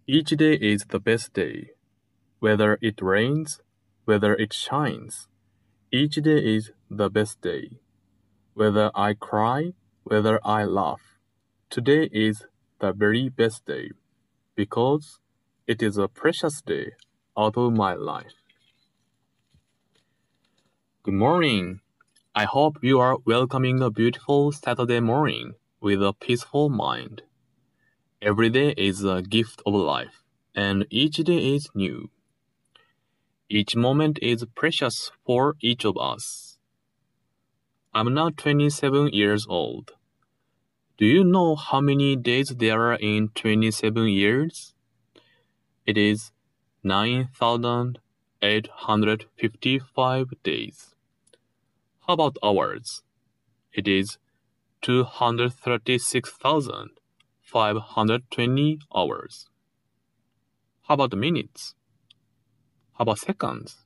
Each day is the best day. Whether it rains, whether it shines, each day is the best day. Whether I cry, whether I laugh, today is the very best day, because it is a precious day out of my life. Good morning. I hope you are welcoming a beautiful Saturday morning with a peaceful mind. Every day is a gift of life, and each day is new. Each moment is precious for each of us. I'm now 27 years old. Do you know how many days there are in 27 years? It is 9,855 days. How about hours? It is 236,520 hours. How about minutes? How about seconds?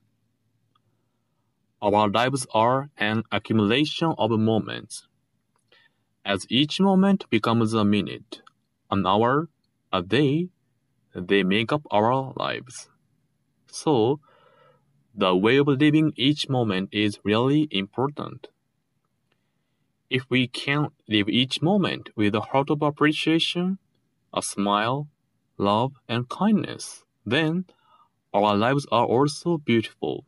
Our lives are an accumulation of moments. As each moment becomes a minute, an hour, a day, they make up our lives. So, the way of living each moment is really important. If we can live each moment with a heart of appreciation, a smile, love, and kindness, then our lives are also beautiful.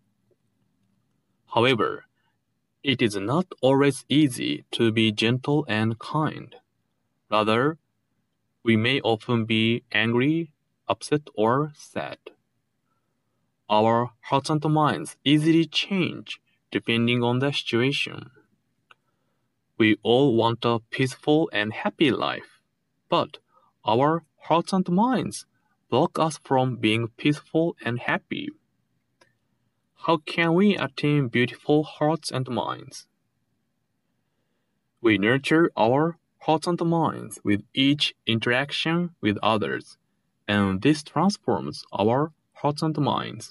However, it is not always easy to be gentle and kind. Rather, we may often be angry, upset, or sad. Our hearts and minds easily change depending on the situation. We all want a peaceful and happy life, but our hearts and minds block us from being peaceful and happy. How can we attain beautiful hearts and minds? We nurture our hearts and minds with each interaction with others, and this transforms our hearts and minds.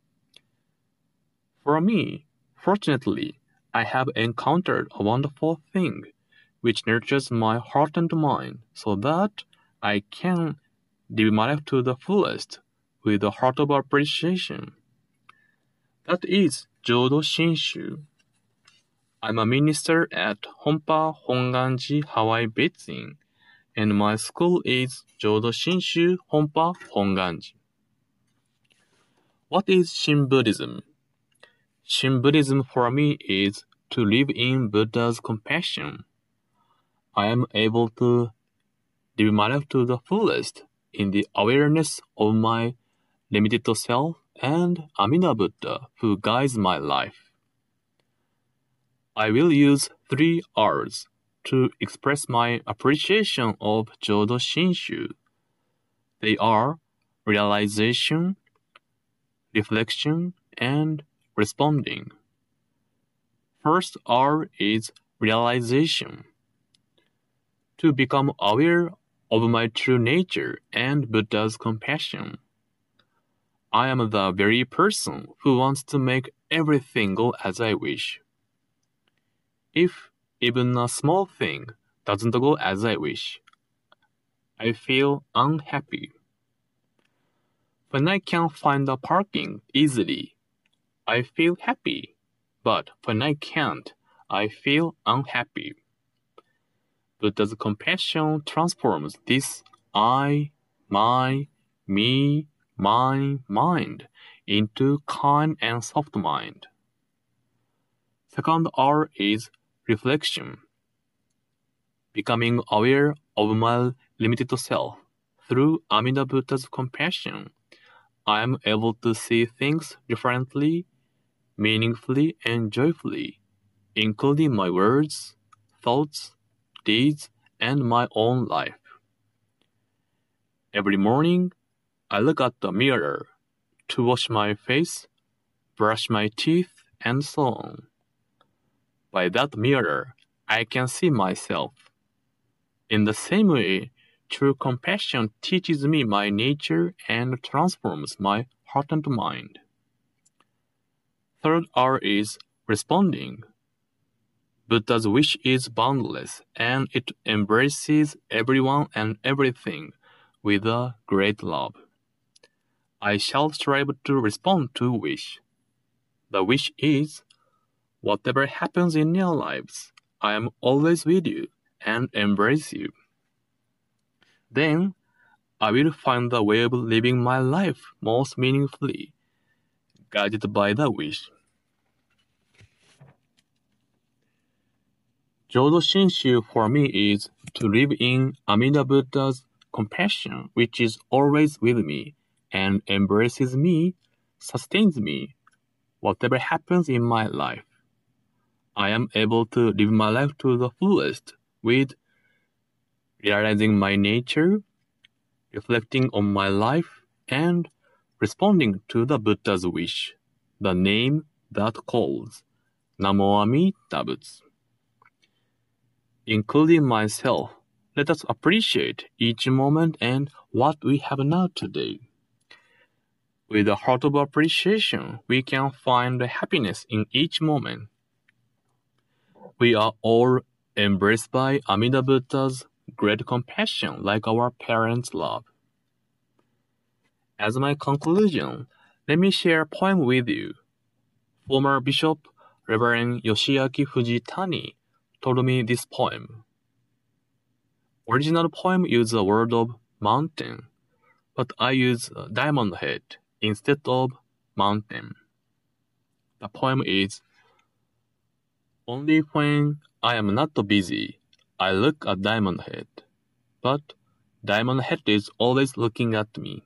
For me, fortunately, I have encountered a wonderful thing which nurtures my heart and mind so that I can live my life to the fullest with a heart of appreciation. That is Jodo Shinshu. I'm a minister at Honpa Honganji Hawaii Bathing, and my school is Jodo Shinshu Honpa Honganji. What is Shin Buddhism? Shin Buddhism for me is to live in Buddha's compassion. I am able to live my life to the fullest in the awareness of my limited self and Amida Buddha who guides my life. I will use 3 R's to express my appreciation of Jodo Shinshu. They are realization, reflection, and responding. First R is realization. To become aware of my true nature and Buddha's compassion. I am the very person who wants to make everything go as I wish. If even a small thing doesn't go as I wish, I feel unhappy. When I can find a parking easily, I feel happy. But when I can't, I feel unhappy. Buddha's compassion transforms this I, my, me, my mind into kind and soft mind. Second R is reflection. Becoming aware of my limited self. Through Amida Buddha's compassion, I am able to see things differently, meaningfully, and joyfully, including my words, thoughts, deeds, and my own life. Every morning, I look at the mirror to wash my face, brush my teeth, and so on. By that mirror, I can see myself. In the same way, true compassion teaches me my nature and transforms my heart and mind. Third R is responding. Buddha's wish is boundless, and it embraces everyone and everything, with a great love. I shall strive to respond to wish. The wish is, whatever happens in your lives, I am always with you and embrace you. Then I will find the way of living my life most meaningfully, guided by the wish. Jodo Shinshu for me is to live in Amida Buddha's compassion, which is always with me and embraces me, sustains me, whatever happens in my life. I am able to live my life to the fullest with realizing my nature, reflecting on my life, and responding to the Buddha's wish, the name that calls, Namo Amida Butsu. Including myself, let us appreciate each moment and what we have now today. With a heart of appreciation, we can find happiness in each moment. We are all embraced by Amida Buddha's great compassion like our parents' love. As my conclusion, let me share a poem with you. Former Bishop Reverend Yoshiaki Fujitani told me this poem. Original poem uses the word of mountain, but I use diamond head instead of mountain. The poem is, only when I am not busy, I look at diamond head, but diamond head is always looking at me.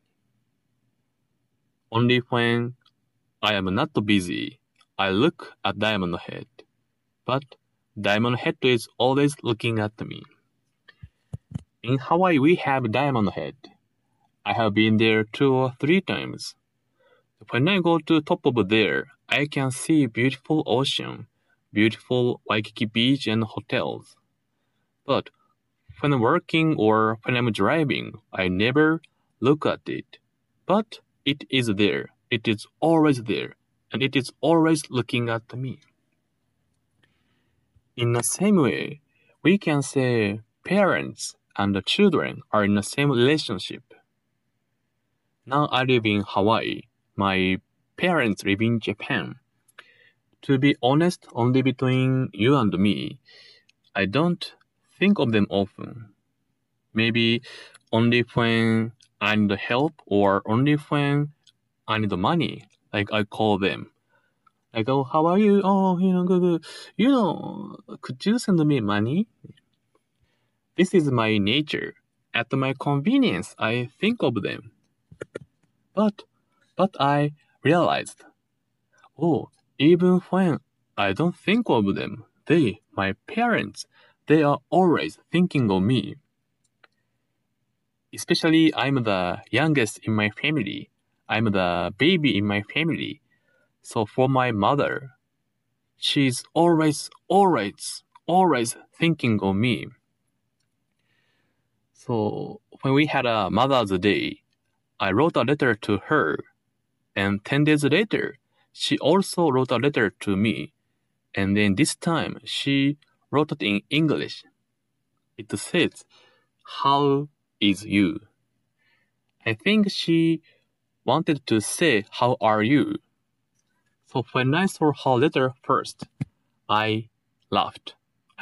Only when I am not busy, I look at diamond head, but diamond head is always looking at me. In Hawaii, we have Diamond Head. I have been there 2 or 3 times. When I go to top of there, I can see beautiful ocean, beautiful Waikiki beach and hotels. But when I'm working or when I'm driving, I never look at it. But it is there. It is always there. And it is always looking at me. In the same way, we can say parents and the children are in the same relationship. Now I live in Hawaii. My parents live in Japan. To be honest, only between you and me, I don't think of them often. Maybe only when I need help or only when I need money, like I call them. Like, oh, how are you? Oh, good. Could you send me money? This is my nature. At my convenience, I think of them. But I realized, oh, even when I don't think of them, my parents, they are always thinking of me. Especially I'm the youngest in my family. I'm the baby in my family. So for my mother, she's always thinking of me. So when we had a Mother's Day, I wrote a letter to her, and 10 days later, she also wrote a letter to me, and then this time she wrote it in English. It says, "How is you?" I think she wanted to say, "How are you?" So when I saw her letter first, I laughed.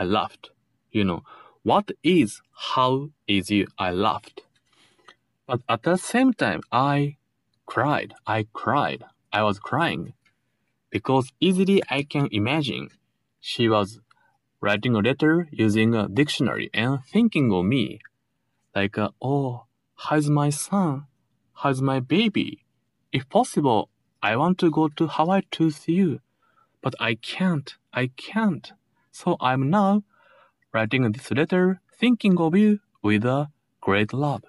What is "How is you?" I laughed. But at the same time, I cried. I was crying. Because easily I can imagine she was writing a letter using a dictionary and thinking of me. Like, oh, how's my son? How's my baby? If possible, I want to go to Hawaii to see you. But I can't. So I'm now writing this letter thinking of you with a great love.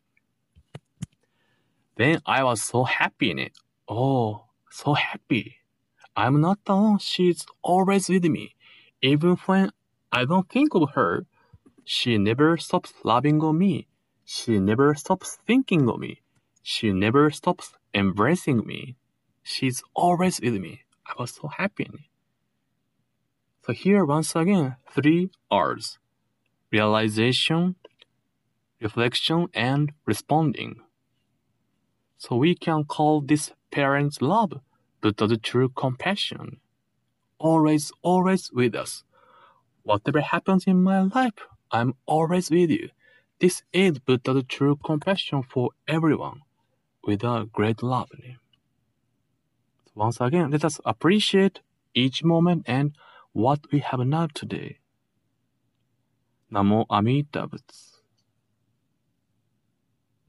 Then I was so happy. Oh, so happy. I'm not alone. She's always with me. Even when I don't think of her, she never stops loving on me. She never stops thinking of me. She never stops embracing me. She's always with me. I was so happy. So here once again, 3 R's. Realization, reflection, and responding. So we can call this parents' love, Buddha's true compassion. Always, always with us. Whatever happens in my life, I'm always with you. This is Buddha's true compassion for everyone, with a great love. Once again, let us appreciate each moment and what we have now today. Namo Amida Butsu.